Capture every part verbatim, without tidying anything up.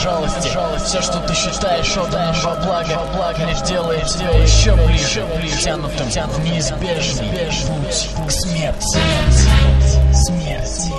жалости. Все, что ты считаешь отданным во благо, лишь делает тебя еще ближе, тянутым в неизбежный путь к смерти. Смерть.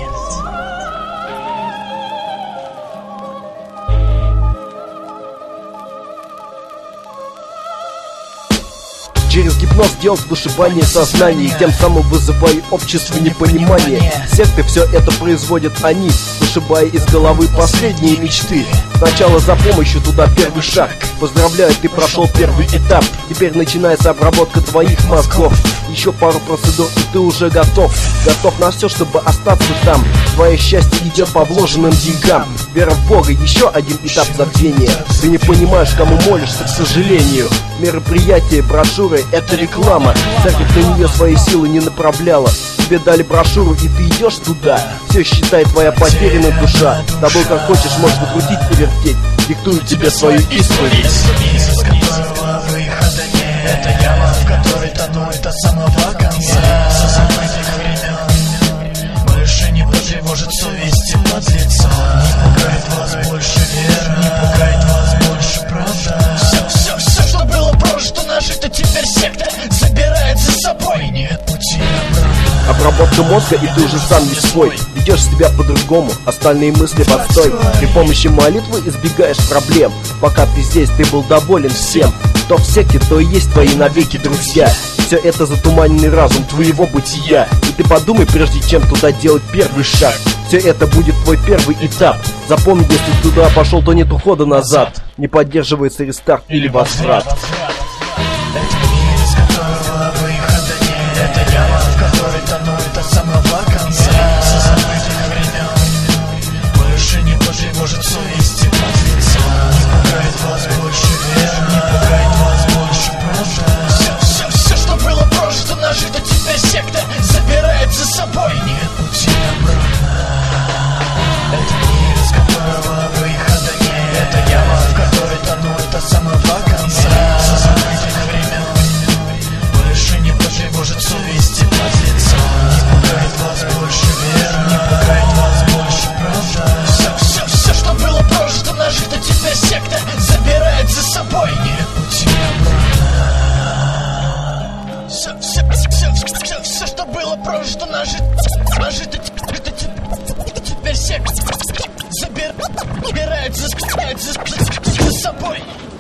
Через гипноз делать вышибание сознания, и тем самым вызывая общество непонимание. Секты все это производят они, вышибая из головы последние мечты. Сначала за помощью, туда первый шаг. Поздравляю, ты прошел первый этап. Теперь начинается обработка твоих мозгов. Еще пару процедур, и ты уже готов. Готов на все, чтобы остаться там. Твое счастье идет по вложенным деньгам. Вера в Бога, еще один этап забвения. Ты не понимаешь, кому молишься, к сожалению. Мероприятия, брошюры — это реклама. Церковь на нее свои силы не направляла. Тебе дали брошюру, и ты идешь туда. Все считай, твоя потерянная душа. С тобой как хочешь, можешь выкрутить и вертеть. Диктует тебе свою исповедь. Из которого выхода нет. Это яма, в которой тонуть до самого конца. Со забытых времен больше не потревожит совесть и подлеца. Не пугает вас больше вера, не пугает вас больше правда. Все, все, все, что было прожито, нажито, теперь секта забирает за собой. Нет пути обратно. Обработка мозга, и ты уже сам не свой. Ведешь себя по-другому, остальные мысли подстой. При помощи молитвы избегаешь проблем. Пока ты здесь, ты был доволен всем. Кто в секте, то и есть твои навеки друзья. Все это затуманенный разум твоего бытия. И ты подумай, прежде чем туда делать первый шаг. Все это будет твой первый этап. Запомни, если ты туда пошел, то нет ухода назад. Не поддерживается рестарт или возврат. Может совесть и подлеца. Не пугает вас больше вера, не пугает вас больше правда. Все, все, все, что было прожито, нажито, теперь секта забирает за собой. Нет пути обратно. Это мир, из которого выхода нет. Это яма, в которой тонут до самого конца. Со забытых времен больше не потревожит совесть и подлеца. Не пугает вас больше вера, не пугает вас больше правда. Нажито, теперь секта забирает за собой. Нет пути обратно. Все, все, все, все, все, что было прожито, нажито, нажито, теперь секта забирает за, за, за собой.